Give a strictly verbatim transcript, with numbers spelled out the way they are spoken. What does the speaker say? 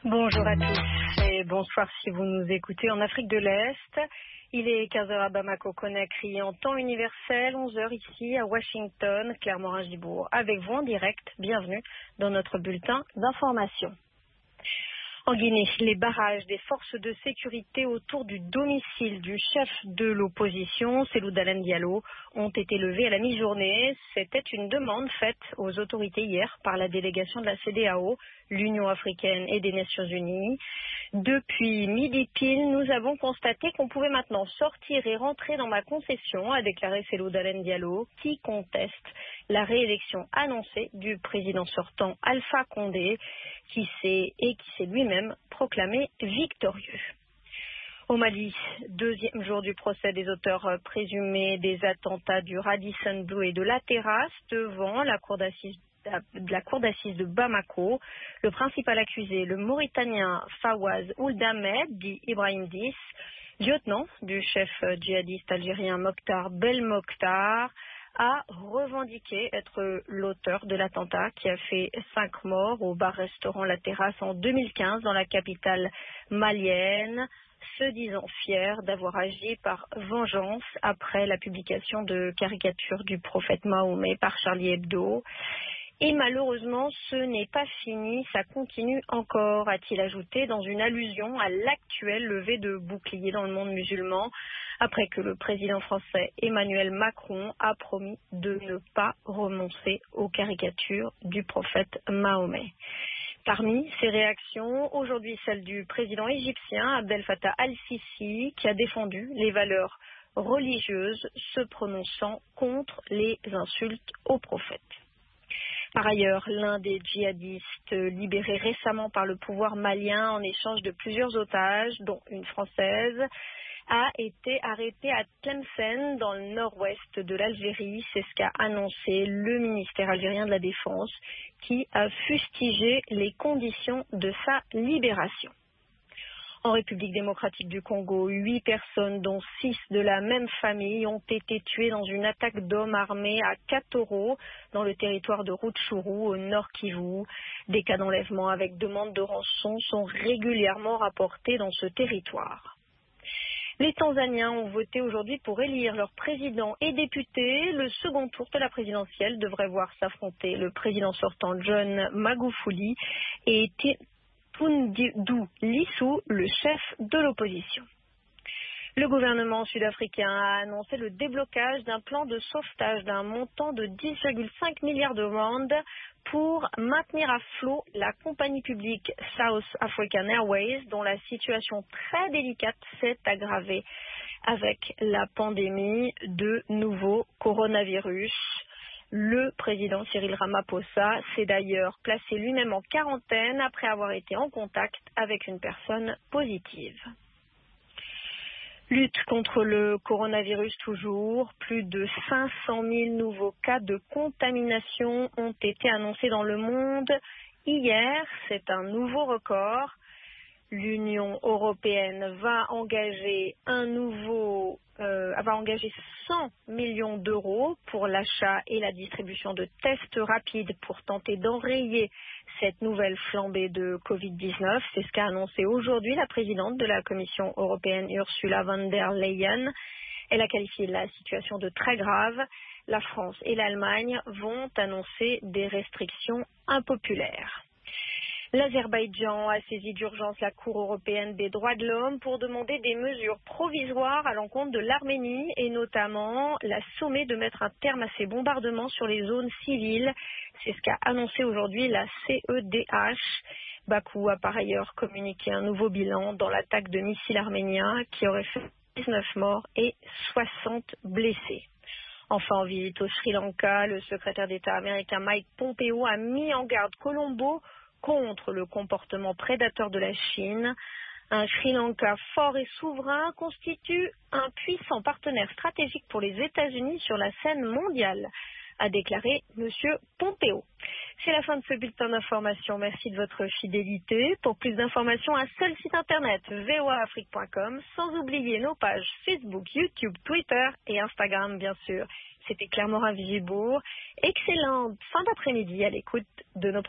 Bonjour à tous et bonsoir si vous nous écoutez en Afrique de l'Est. Il est quinze heures à Bamako, Conakry en temps universel, onze heures ici à Washington, Clermont-Rajibourg. Avec vous en direct, bienvenue dans notre bulletin d'information. En Guinée, les barrages des forces de sécurité autour du domicile du chef de l'opposition, Cellou Dalein Diallo, ont été levés à la mi-journée. C'était une demande faite aux autorités hier par la délégation de la C E D E A O, l'Union africaine et des Nations unies. Depuis midi pile, nous avons constaté qu'on pouvait maintenant sortir et rentrer dans ma concession, a déclaré Cellou Dalein Diallo, qui conteste la réélection annoncée du président sortant Alpha Condé, qui s'est et qui s'est lui-même proclamé victorieux. Au Mali, deuxième jour du procès des auteurs présumés des attentats du Radisson Blu et de la Terrasse devant la cour d'assises de la cour d'assises de Bamako. Le principal accusé, le Mauritanien Fawaz Ould Ahmed, dit Ibrahim Diss, lieutenant du chef djihadiste algérien Mokhtar Belmokhtar, a revendiqué être l'auteur de l'attentat qui a fait cinq morts au bar-restaurant La Terrasse en deux mille quinze dans la capitale malienne, se disant fier d'avoir agi par vengeance après la publication de caricatures du prophète Mahomet par Charlie Hebdo. Et malheureusement, ce n'est pas fini, ça continue encore, a-t-il ajouté, dans une allusion à l'actuelle levée de boucliers dans le monde musulman, après que le président français Emmanuel Macron a promis de ne pas renoncer aux caricatures du prophète Mahomet. Parmi ces réactions, aujourd'hui celle du président égyptien Abdel Fattah al-Sisi, qui a défendu les valeurs religieuses, se prononçant contre les insultes au prophète. Par ailleurs, l'un des djihadistes libérés récemment par le pouvoir malien en échange de plusieurs otages, dont une française, a été arrêté à Tlemcen, dans le nord-ouest de l'Algérie. C'est ce qu'a annoncé le ministère algérien de la Défense, qui a fustigé les conditions de sa libération. En République démocratique du Congo, huit personnes, dont six de la même famille, ont été tuées dans une attaque d'hommes armés à Katoro, dans le territoire de Rutshuru, au nord Kivu. Des cas d'enlèvement avec demande de rançon sont régulièrement rapportés dans ce territoire. Les Tanzaniens ont voté aujourd'hui pour élire leur président et députés. Le second tour de la présidentielle devrait voir s'affronter le président sortant John Magufuli et Tundu Lissu, le chef de l'opposition. Le gouvernement sud-africain a annoncé le déblocage d'un plan de sauvetage d'un montant de dix virgule cinq milliards de rand pour maintenir à flot la compagnie publique South African Airways, dont la situation très délicate s'est aggravée avec la pandémie de nouveau coronavirus. Le président Cyril Ramaphosa s'est d'ailleurs placé lui-même en quarantaine après avoir été en contact avec une personne positive. Lutte contre le coronavirus toujours. Plus de cinq cent mille nouveaux cas de contamination ont été annoncés dans le monde hier. C'est un nouveau record. L'Union européenne va engager un nouveau, euh, va engager cent millions d'euros pour l'achat et la distribution de tests rapides pour tenter d'enrayer cette nouvelle flambée de covid dix-neuf. C'est ce qu'a annoncé aujourd'hui la présidente de la Commission européenne, Ursula von der Leyen. Elle a qualifié la situation de très grave. La France et l'Allemagne vont annoncer des restrictions impopulaires. L'Azerbaïdjan a saisi d'urgence la Cour européenne des droits de l'homme pour demander des mesures provisoires à l'encontre de l'Arménie et notamment la sommer de mettre un terme à ces bombardements sur les zones civiles. C'est ce qu'a annoncé aujourd'hui la C E D H. Bakou a par ailleurs communiqué un nouveau bilan dans l'attaque de missiles arméniens qui aurait fait dix-neuf morts et soixante blessés. Enfin, en visite au Sri Lanka, le secrétaire d'État américain Mike Pompeo a mis en garde Colombo contre le comportement prédateur de la Chine. Un Sri Lanka fort et souverain constitue un puissant partenaire stratégique pour les États-Unis sur la scène mondiale, a déclaré M. Pompeo. C'est la fin de ce bulletin d'information. Merci de votre fidélité. Pour plus d'informations, un seul site internet, v o a afrique point com, sans oublier nos pages Facebook, YouTube, Twitter et Instagram, bien sûr. C'était Clermont-Rajibourg. Excellente fin d'après-midi à l'écoute de nos